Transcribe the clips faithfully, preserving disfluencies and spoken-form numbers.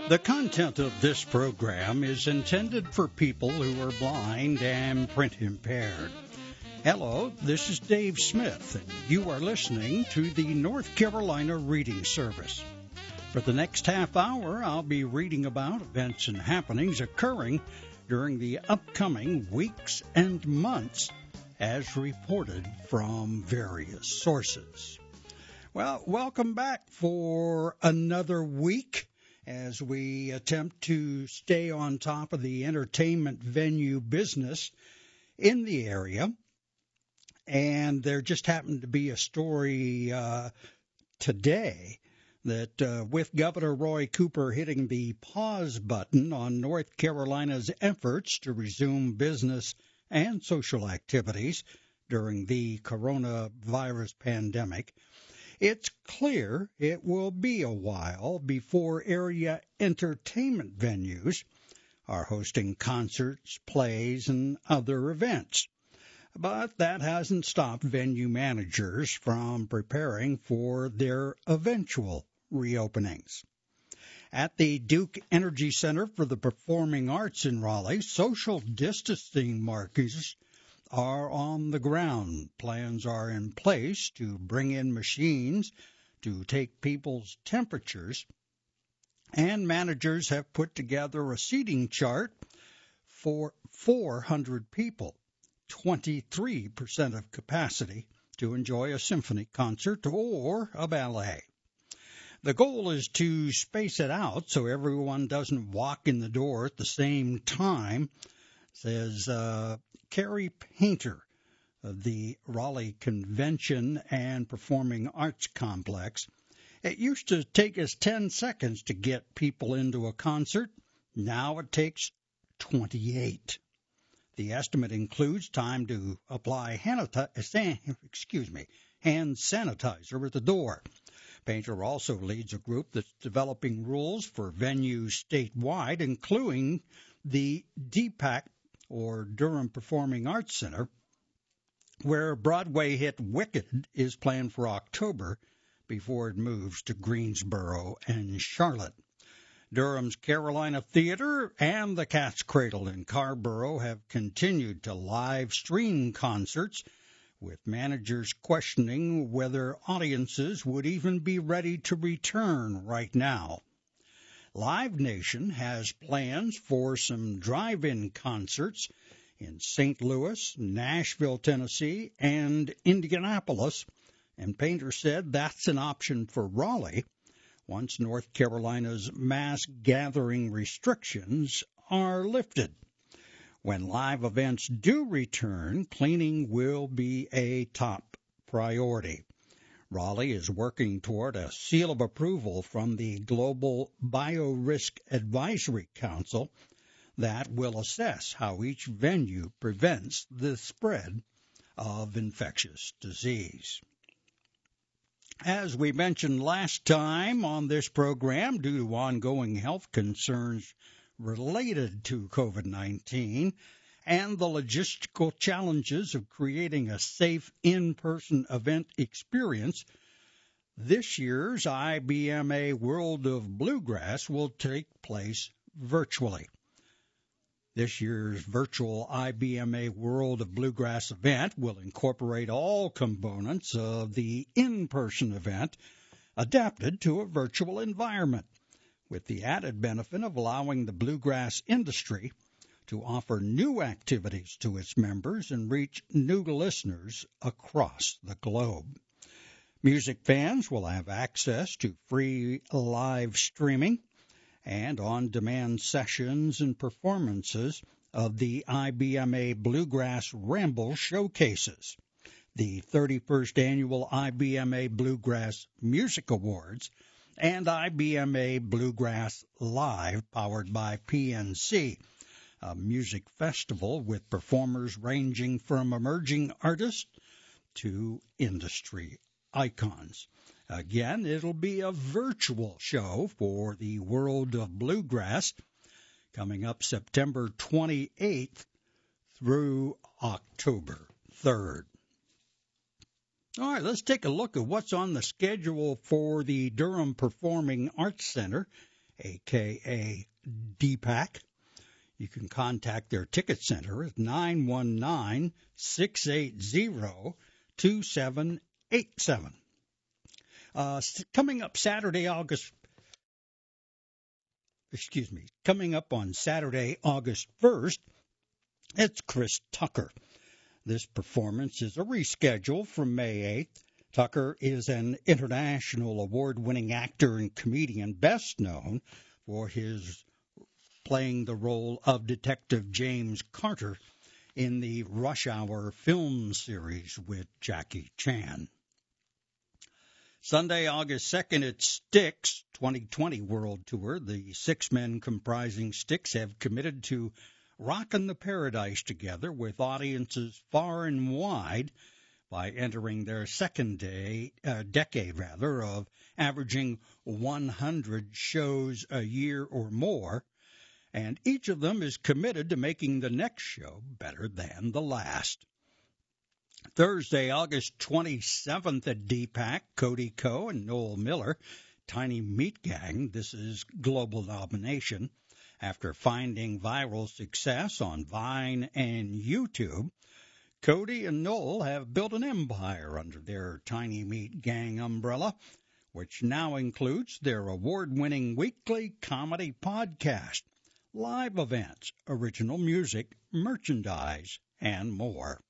The content of this program is intended for people who are blind and print impaired. Hello, this is Dave Smith, and you are listening to the North Carolina Reading Service. For the next half hour, I'll be reading about events and happenings occurring during the upcoming weeks and months as reported from various sources. Well, welcome back for another week as we attempt to stay on top of the entertainment venue business in the area. And there just happened to be a story uh, today that uh, with Governor Roy Cooper hitting the pause button on North Carolina's efforts to resume business and social activities during the coronavirus pandemic, it's clear it will be a while before area entertainment venues are hosting concerts, plays, and other events. But that hasn't stopped venue managers from preparing for their eventual reopenings. At the Duke Energy Center for the Performing Arts in Raleigh, social distancing markers are on the ground. Plans are in place to bring in machines to take people's temperatures, and managers have put together a seating chart for four hundred people, twenty-three percent of capacity, to enjoy a symphony concert or a ballet. The goal is to space it out so everyone doesn't walk in the door at the same time, says uh, Carrie Painter of the Raleigh Convention and Performing Arts Complex. It used to take us ten seconds to get people into a concert. Now it takes twenty-eight. The estimate includes time to apply hand, excuse me, hand sanitizer at the door. Painter also leads a group that's developing rules for venues statewide, including the D PAC, or Durham Performing Arts Center, where Broadway hit Wicked is planned for October before it moves to Greensboro and Charlotte. Durham's Carolina Theater and the Cat's Cradle in Carrboro have continued to live stream concerts, with managers questioning whether audiences would even be ready to return right now. Live Nation has plans for some drive-in concerts in Saint Louis, Nashville, Tennessee, and Indianapolis, and Painter said that's an option for Raleigh once North Carolina's mass gathering restrictions are lifted. When live events do return, cleaning will be a top priority. Raleigh is working toward a seal of approval from the Global Biorisk Advisory Council that will assess how each venue prevents the spread of infectious disease. As we mentioned last time on this program, due to ongoing health concerns related to COVID nineteen and the logistical challenges of creating a safe in-person event experience, this year's I B M A World of Bluegrass will take place virtually. This year's virtual I B M A World of Bluegrass event will incorporate all components of the in-person event adapted to a virtual environment, with the added benefit of allowing the bluegrass industry to offer new activities to its members and reach new listeners across the globe. Music fans will have access to free live streaming and on-demand sessions and performances of the I B M A Bluegrass Ramble Showcases, the thirty-first Annual I B M A Bluegrass Music Awards, and I B M A Bluegrass Live, powered by P N C, a music festival with performers ranging from emerging artists to industry icons. Again, it'll be a virtual show for the World of Bluegrass coming up September twenty-eighth through October third. All right, let's take a look at what's on the schedule for the Durham Performing Arts Center a k a. D PAC. You can contact their ticket center at nine one nine, six eight zero, two seven eight seven. Uh, coming up Saturday, August, excuse me, coming up on Saturday, August first, it's Chris Tucker. This performance is a reschedule from May eighth. Tucker is an international award-winning actor and comedian, best known for his playing the role of Detective James Carter in the Rush Hour film series with Jackie Chan. Sunday, August second, at Styx twenty twenty World Tour. The six men comprising Styx have committed to rockin' the paradise together with audiences far and wide by entering their second day, uh, decade rather, of averaging one hundred shows a year or more. And each of them is committed to making the next show better than the last. Thursday, August twenty-seventh at D PAC, Cody Ko and Noel Miller, Tiny Meat Gang, this is global nomination. After finding viral success on Vine and YouTube, Cody and Noel have built an empire under their Tiny Meat Gang umbrella, which now includes their award-winning weekly comedy podcast, live events, original music, merchandise, and more.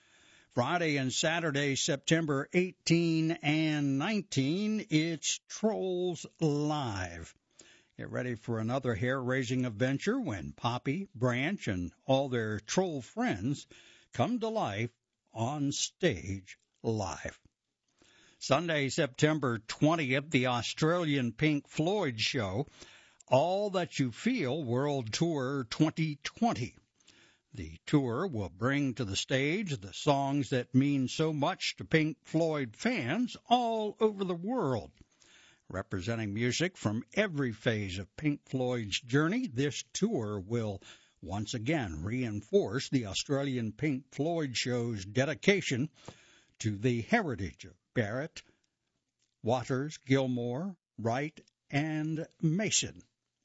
Friday and Saturday, September eighteenth and nineteenth, it's Trolls Live. Get ready for another hair-raising adventure when Poppy, Branch, and all their troll friends come to life on stage live. Sunday, September twentieth, the Australian Pink Floyd show, All That You Feel World Tour twenty twenty. The tour will bring to the stage the songs that mean so much to Pink Floyd fans all over the world. Representing music from every phase of Pink Floyd's journey, this tour will once again reinforce the Australian Pink Floyd show's dedication to the heritage of Barrett, Waters, Gilmore, Wright, and Mason.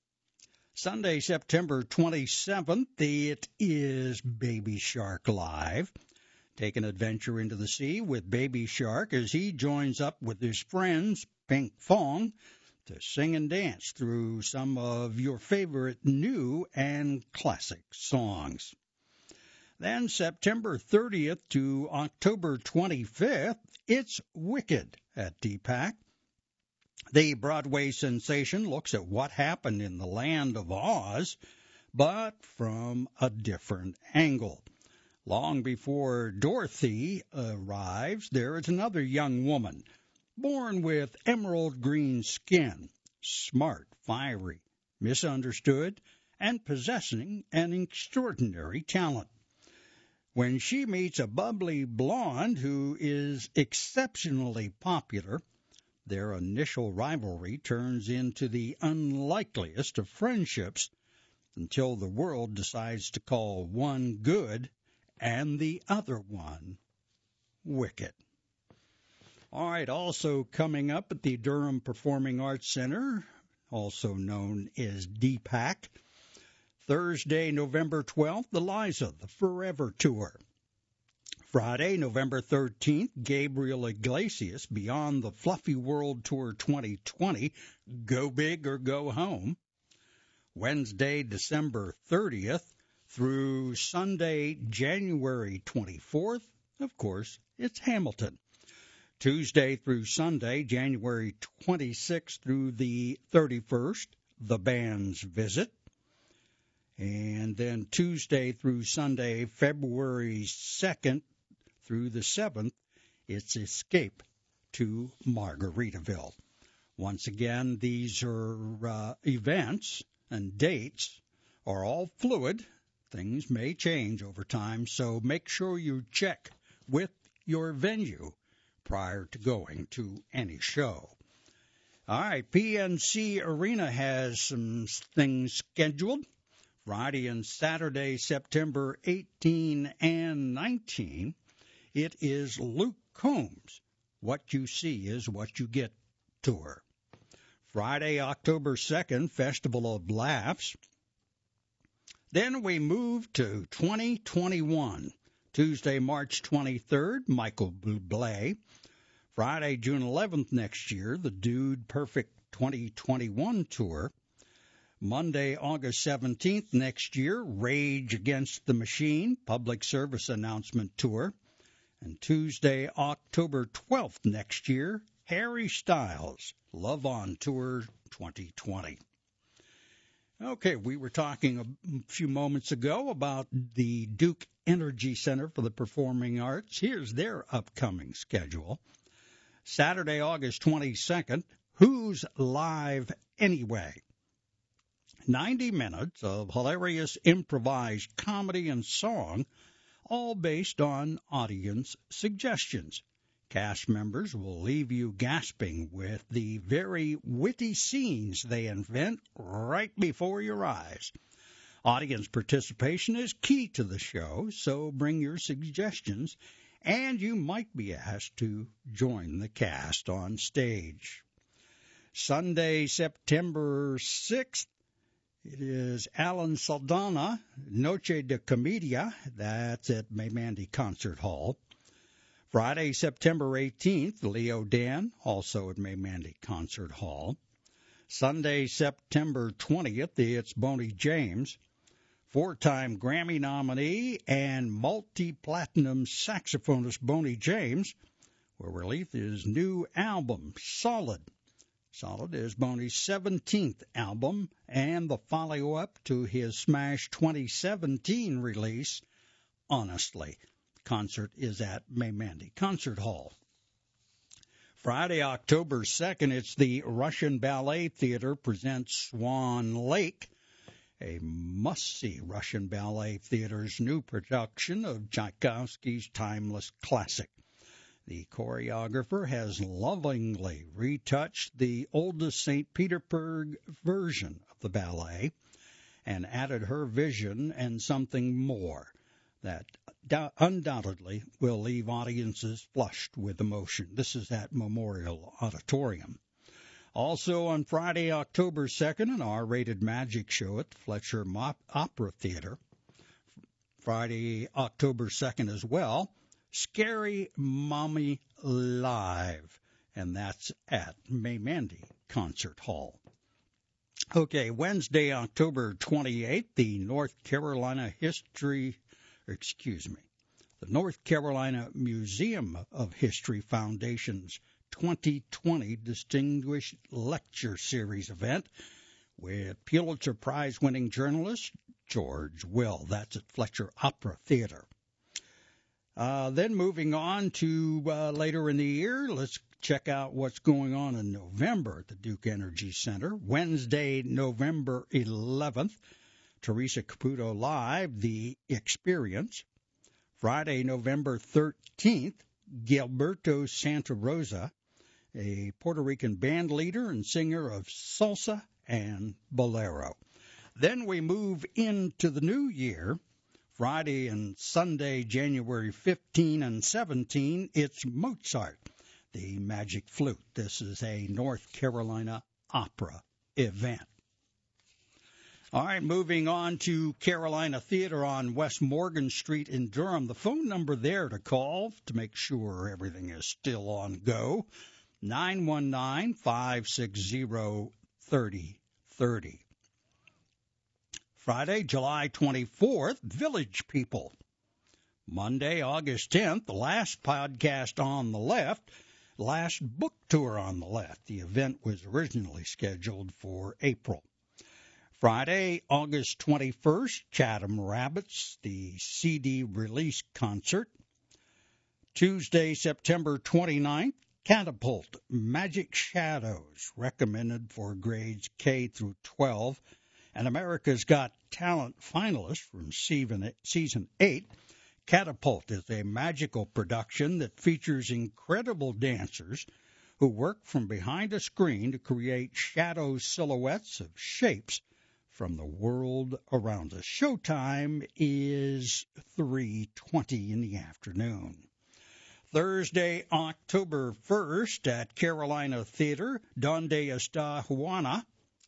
Sunday, September twenty-seventh, it is Baby Shark Live. Take an adventure into the sea with Baby Shark as he joins up with his friends, Pink Fong, to sing and dance through some of your favorite new and classic songs. Then September thirtieth to October twenty-fifth, it's Wicked at D PAC. The Broadway sensation looks at what happened in the land of Oz, but from a different angle. Long before Dorothy arrives, there is another young woman, born with emerald green skin, smart, fiery, misunderstood, and possessing an extraordinary talent. When she meets a bubbly blonde who is exceptionally popular, their initial rivalry turns into the unlikeliest of friendships until the world decides to call one good and the other one wicked. All right, also coming up at the Durham Performing Arts Center, also known as D PAC, Thursday, November twelfth, the Liza, the Forever Tour. Friday, November thirteenth, Gabriel Iglesias, Beyond the Fluffy World Tour twenty twenty, Go Big or Go Home. Wednesday, December thirtieth, through Sunday, January twenty-fourth, of course, it's Hamilton. Tuesday through Sunday, January twenty-sixth through the thirty-first, The Band's Visit. And then Tuesday through Sunday, February second through the seventh, it's Escape to Margaritaville. Once again, these are uh, events and dates are all fluid. Things may change over time, so make sure you check with your venue prior to going to any show. All right, P N C Arena has some things scheduled. Friday and Saturday, September eighteenth and nineteenth, it is Luke Combs' What You See Is What You Get tour. Friday, October second, Festival of Laughs. Then we move to twenty twenty-one. Tuesday, March twenty-third, Michael Bublé. Friday, June eleventh next year, the Dude Perfect twenty twenty-one tour. Monday, August seventeenth next year, Rage Against the Machine public service announcement tour. And Tuesday, October twelfth next year, Harry Styles, Love on Tour twenty twenty. Okay, we were talking a few moments ago about the Duke Energy Center for the Performing Arts. Here's their upcoming schedule. Saturday, August twenty-second, Who's Live Anyway? ninety minutes of hilarious improvised comedy and song, all based on audience suggestions. Cast members will leave you gasping with the very witty scenes they invent right before your eyes. Audience participation is key to the show, so bring your suggestions, and you might be asked to join the cast on stage. Sunday, September sixth, it is Alan Saldana, Noche de Comedia. That's at Maymandy Concert Hall. Friday, September eighteenth, Leo Dan, also at Maymandy Concert Hall. Sunday, September twentieth, it's Boney James. Four-time Grammy nominee and multi-platinum saxophonist Boney James will release his new album, Solid. Solid is Boney's seventeenth album and the follow-up to his smash twenty seventeen release, Honestly. Concert is at Maymandy Concert Hall. Friday, October second, it's the Russian Ballet Theater presents Swan Lake, a must-see Russian Ballet Theater's new production of Tchaikovsky's timeless classic. The choreographer has lovingly retouched the oldest Saint Petersburg version of the ballet and added her vision and something more that undoubtedly will leave audiences flushed with emotion. This is at Memorial Auditorium. Also on Friday, October second, an R-rated magic show at the Fletcher Opera Theater. Friday, October second as well, Scary Mommy Live, and that's at Maymandy Concert Hall. Okay, Wednesday, October twenty-eighth, the North Carolina History excuse me, the North Carolina Museum of History Foundation's twenty twenty Distinguished Lecture Series event with Pulitzer Prize-winning journalist George Will. That's at Fletcher Opera Theater. Uh, then moving on to uh, later in the year, let's check out what's going on in November at the Duke Energy Center. Wednesday, November eleventh, Teresa Caputo Live, The Experience. Friday, November thirteenth, Gilberto Santa Rosa, a Puerto Rican band leader and singer of salsa and bolero. Then we move into the new year. Friday and Sunday, January fifteenth and seventeenth, it's Mozart, the Magic Flute. This is a North Carolina opera event. All right, moving on to Carolina Theater on West Morgan Street in Durham. The phone number there to call to make sure everything is still on go, nine one nine, five six zero, three zero three zero. Friday, July twenty-fourth, Village People. Monday, August tenth, the last podcast on the left, last book tour on the left. The event was originally scheduled for April. Friday, August twenty-first, Chatham Rabbits, the C D release concert. Tuesday, September twenty-ninth, Catapult, Magic Shadows, recommended for grades K through twelve, and America's Got Talent finalist from Season eight. Catapult is a magical production that features incredible dancers who work from behind a screen to create shadow silhouettes of shapes from the world around us. Showtime is three twenty in the afternoon. Thursday, October first at Carolina Theater, Donde Está Juana,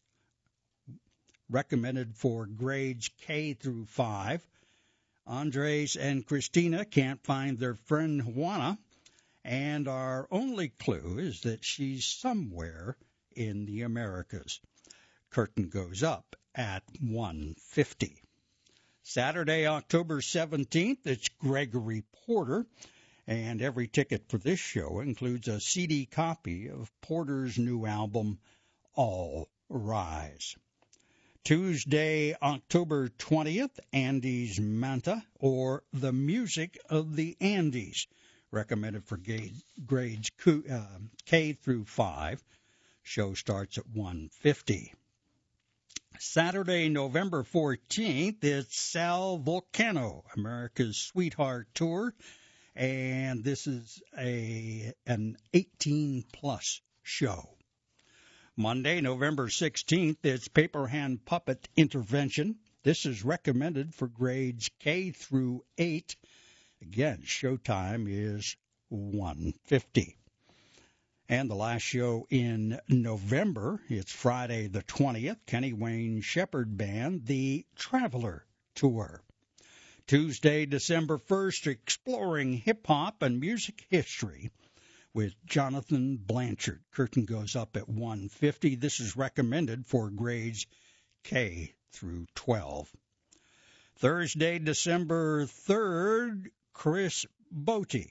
recommended for grades K through five. Andres and Christina can't find their friend Juana, and our only clue is that she's somewhere in the Americas. Curtain goes up at one fifty. Saturday, October seventeenth, it's Gregory Porter, and every ticket for this show includes a C D copy of Porter's new album, All Rise. Tuesday, October twentieth, Andes Manta, or The Music of the Andes, recommended for grades K through five. Show starts at one fifty. Saturday, November fourteenth, it's Sal Vulcano, America's Sweetheart Tour, and this is a an eighteen-plus show. Monday, November sixteenth, it's Paper Hand Puppet Intervention. This is recommended for grades K through eight. Again, showtime is one fifty. And the last show in November, it's Friday the twentieth, Kenny Wayne Shepherd Band, The Traveler Tour. Tuesday, December first, Exploring Hip-Hop and Music History with Jonathan Blanchard. Curtain goes up at one fifty. This is recommended for grades K through twelve. Thursday, December third, Chris Botti.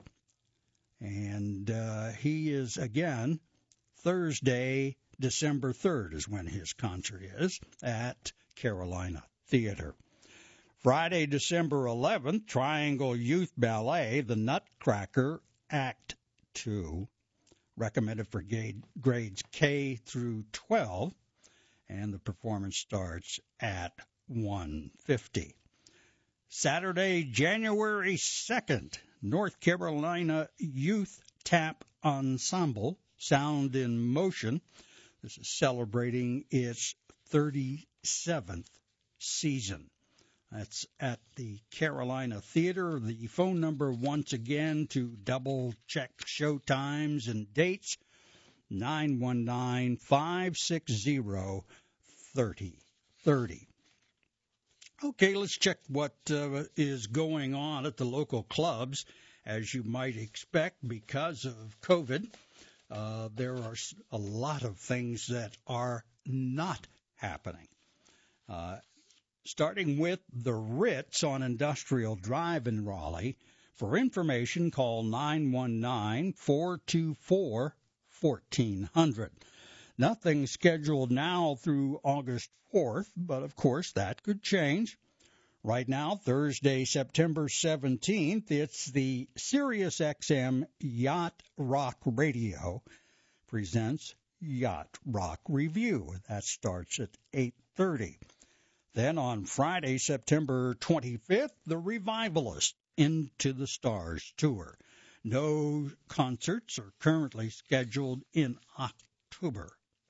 And uh, he is, again, Thursday, December third is when his concert is at Carolina Theater. Friday, December eleventh, Triangle Youth Ballet, The Nutcracker, Act two, recommended for grades K through twelve, and the performance starts at one fifty. Saturday, January second, North Carolina Youth Tap Ensemble, Sound in Motion. This is celebrating its thirty-seventh season. That's at the Carolina Theater. The phone number, once again, to double-check show times and dates, nine one nine, five six zero, three oh three oh. Okay, let's check what uh, is going on at the local clubs. As you might expect, because of COVID, uh, there are a lot of things that are not happening. Uh, starting with the Ritz on Industrial Drive in Raleigh. For information, call nine one nine, four two four, one four zero zero. Nothing scheduled now through August fourth, but of course that could change. Right now, Thursday, September seventeenth, it's the Sirius X M Yacht Rock Radio presents Yacht Rock Review. That starts at eight thirty. Then on Friday, September twenty-fifth, the Revivalist Into the Stars Tour. No concerts are currently scheduled in October.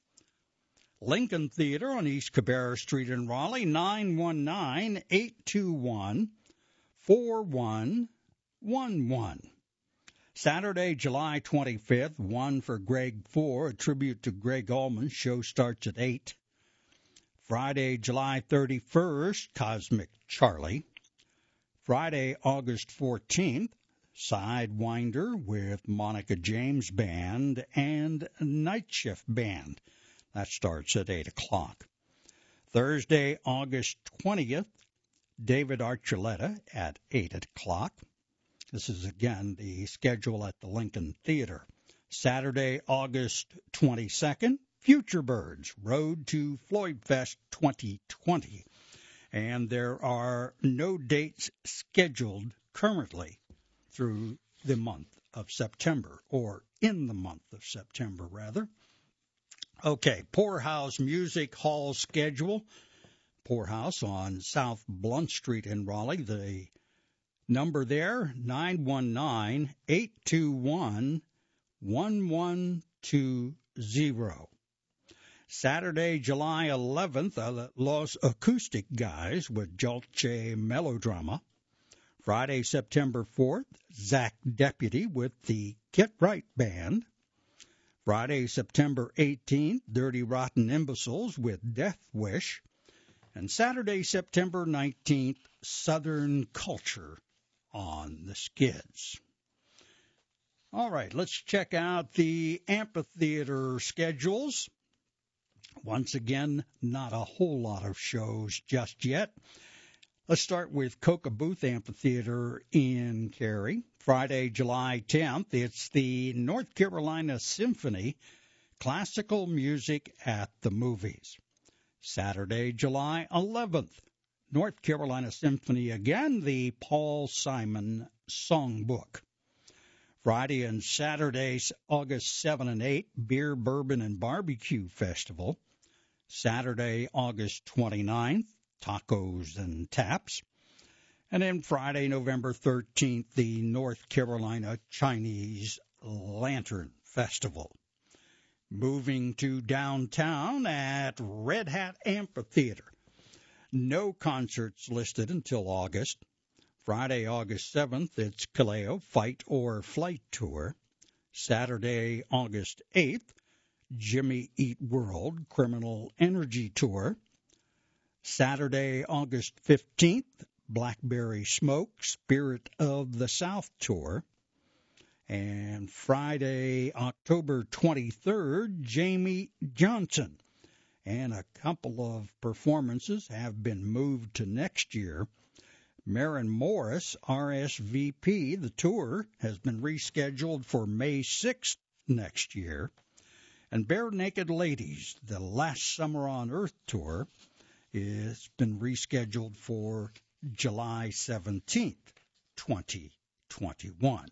Lincoln Theater on East Cabarrus Street in Raleigh, nine one nine, eight two one, four one one one. Saturday, July twenty-fifth, One for Greg Four, a tribute to Greg Allman. Show starts at eight. Friday, July thirty-first, Cosmic Charlie. Friday, August fourteenth, Sidewinder with Monica James Band and Night Shift Band. That starts at eight o'clock. Thursday, August twentieth, David Archuleta at eight o'clock. This is, again, the schedule at the Lincoln Theater. Saturday, August twenty-second, Future Birds, Road to Floyd Fest twenty twenty. And there are no dates scheduled currently through the month of September, or in the month of September, rather. Okay, Poorhouse Music Hall schedule. Poorhouse on South Blunt Street in Raleigh. The number there, nine one nine, eight two one, one one two zero. Saturday, July eleventh, uh, Los Acoustic Guys with Dolce Melodrama. Friday, September fourth, Zach Deputy with the Get Right Band. Friday, September eighteenth, Dirty Rotten Imbeciles with Death Wish. And Saturday, September nineteenth, Southern Culture on the Skids. All right, let's check out the amphitheater schedules. Once again, not a whole lot of shows just yet. Let's start with Coca Booth Amphitheater in Cary. Friday, July tenth, it's the North Carolina Symphony, Classical Music at the Movies. Saturday, July eleventh, North Carolina Symphony again, the Paul Simon Songbook. Friday and Saturday, August seventh and eighth, Beer, Bourbon, and Barbecue Festival. Saturday, August twenty-ninth, Tacos and Taps. And then Friday, November thirteenth, the North Carolina Chinese Lantern Festival. Moving to downtown at Red Hat Amphitheater. No concerts listed until August. Friday, August seventh, it's Kaleo Fight or Flight Tour. Saturday, August eighth, Jimmy Eat World Criminal Energy Tour. Saturday, August fifteenth, Blackberry Smoke Spirit of the South Tour. And Friday, October twenty-third, Jamie Johnson. And a couple of performances have been moved to next year. Maren Morris, R S V P, the tour has been rescheduled for May sixth next year. And Bare Naked Ladies, the Last Summer on Earth tour, has been rescheduled for July seventeenth, twenty twenty-one.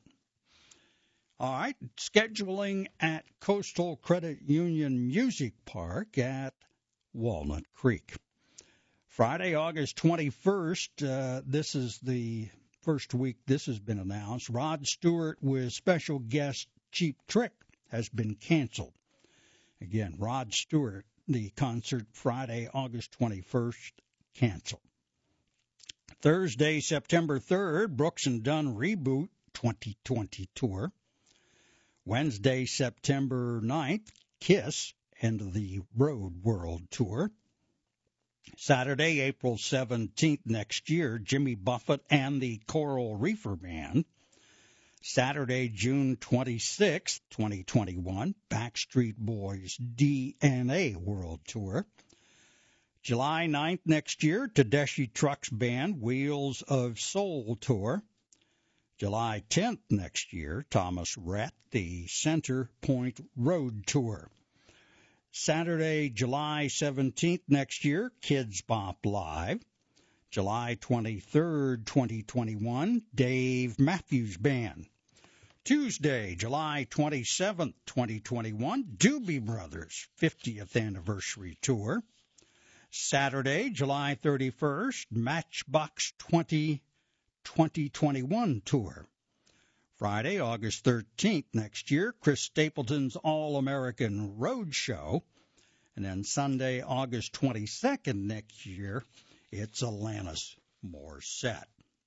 All right, scheduling at Coastal Credit Union Music Park at Walnut Creek. Friday, August twenty-first, uh, this is the first week this has been announced. Rod Stewart with special guest Cheap Trick has been canceled. Again, Rod Stewart, the concert Friday, August twenty-first, canceled. Thursday, September third, Brooks and Dunn Reboot twenty twenty tour. Wednesday, September ninth, Kiss End of the Road World Tour. Saturday, April seventeenth next year, Jimmy Buffett and the Coral Reefer Band. Saturday, June twenty-sixth, twenty twenty-one, Backstreet Boys D N A World Tour. July ninth next year, Tedeschi Trucks Band Wheels of Soul Tour. July tenth next year, Thomas Rhett, the Center Point Road Tour. Saturday, July seventeenth next year, Kids Bop Live. July twenty-third, twenty twenty-one, Dave Matthews Band. Tuesday, July twenty-seventh, twenty twenty-one, Doobie Brothers fiftieth Anniversary Tour. Saturday, July thirty-first, Matchbox twenty twenty twenty-one Tour. Friday, August thirteenth next year, Chris Stapleton's All-American Road Show. And then Sunday, August twenty-second next year, it's Alanis Morissette.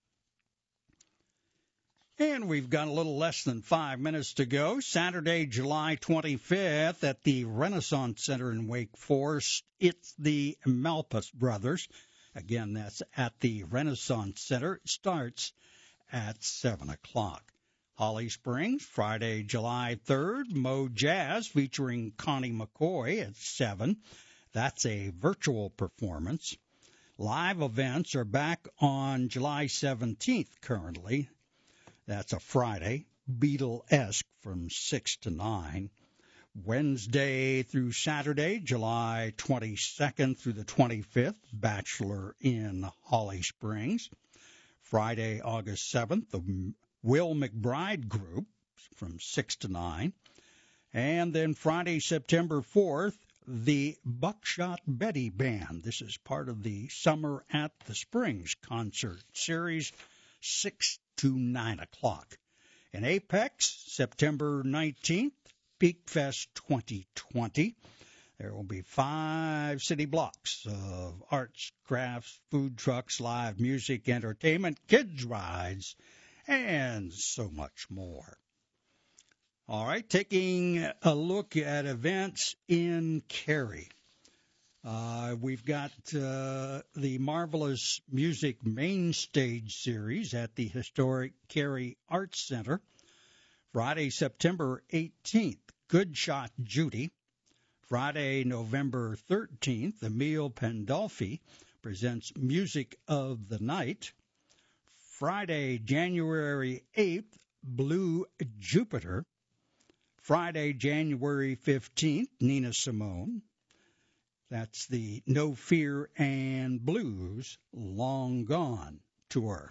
And we've got a little less than five minutes to go. Saturday, July twenty-fifth at the Renaissance Center in Wake Forest, it's the Malpas Brothers. Again, that's at the Renaissance Center. It starts at seven o'clock. Holly Springs, Friday, July third, Mo Jazz featuring Connie McCoy at seven. That's a virtual performance. Live events are back on July seventeenth currently. That's a Friday. Beatle-esque from six to nine. Wednesday through Saturday, July twenty-second through the twenty-fifth, Bachelor in Holly Springs. Friday, August seventh, the Will McBride Group from six to nine. And then Friday, September fourth, the Buckshot Betty Band. This is part of the Summer at the Springs concert series, six to nine o'clock. In Apex, September nineteenth, Peak Fest twenty twenty. There will be five city blocks of arts, crafts, food trucks, live music, entertainment, kids' rides, and so much more. All right, taking a look at events in Cary. Uh, we've got uh, the Marvelous Music Main Stage Series at the historic Cary Arts Center. Friday, September eighteenth, Good Shot Judy. Friday, November thirteenth, Emil Pandolfi presents Music of the Night. Friday, January eighth, Blue Jupiter. Friday, January fifteenth, Nina Simone. That's the No Fear and Blues Long Gone tour.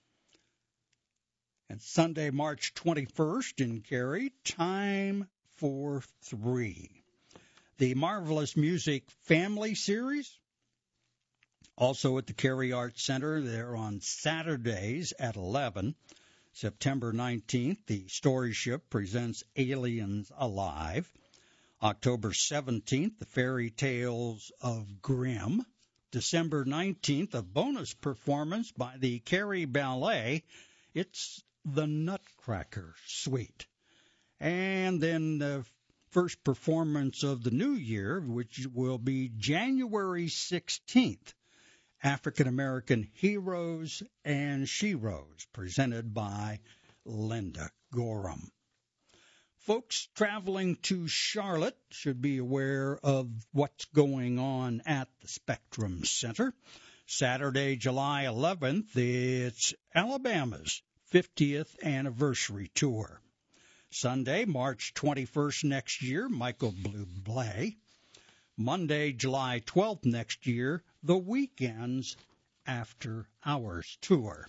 And Sunday, March twenty-first in Cary, Time for Three. The Marvelous Music Family Series, also at the Cary Arts Center. They're on Saturdays at eleven. September nineteenth, the Story Ship presents Aliens Alive. October seventeenth, the Fairy Tales of Grimm. December nineteenth, a bonus performance by the Cary Ballet. It's the Nutcracker Suite. And then the first performance of the new year, which will be January sixteenth, African American Heroes and Sheroes, presented by Linda Gorham. Folks traveling to Charlotte should be aware of what's going on at the Spectrum Center. Saturday, July eleventh, it's Alabama's fiftieth anniversary tour. Sunday, March twenty-first next year, Michael Bublé. Monday, July twelfth next year, The Weeknd's After Hours tour.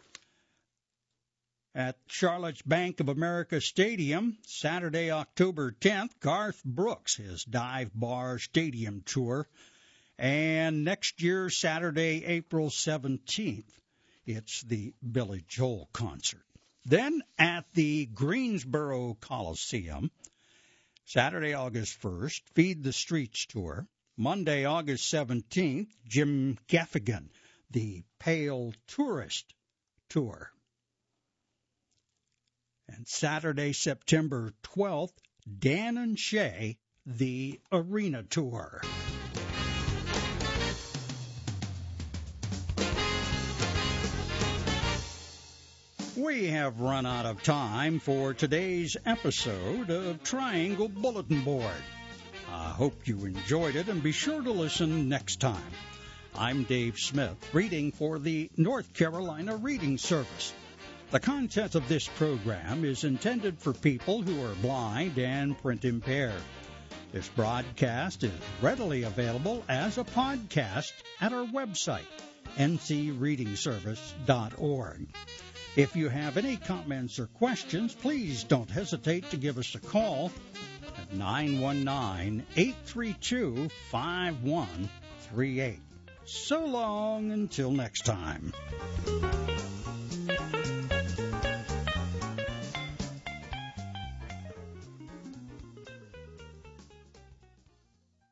At Charlotte's Bank of America Stadium, Saturday, October tenth, Garth Brooks, his Dive Bar Stadium tour. And next year, Saturday, April seventeenth, it's the Billy Joel concert. Then at the Greensboro Coliseum, Saturday, August first, Feed the Streets tour. Monday, August seventeenth, Jim Gaffigan, the Pale Tourist tour. And Saturday, September twelfth, Dan and Shay, the Arena Tour. We have run out of time for today's episode of Triangle Bulletin Board. I hope you enjoyed it, and be sure to listen next time. I'm Dave Smith, reading for the North Carolina Reading Service. The content of this program is intended for people who are blind and print impaired. This broadcast is readily available as a podcast at our website, n c reading service dot org. If you have any comments or questions, please don't hesitate to give us a call at nine one nine, eight three two, five one three eight. So long until next time.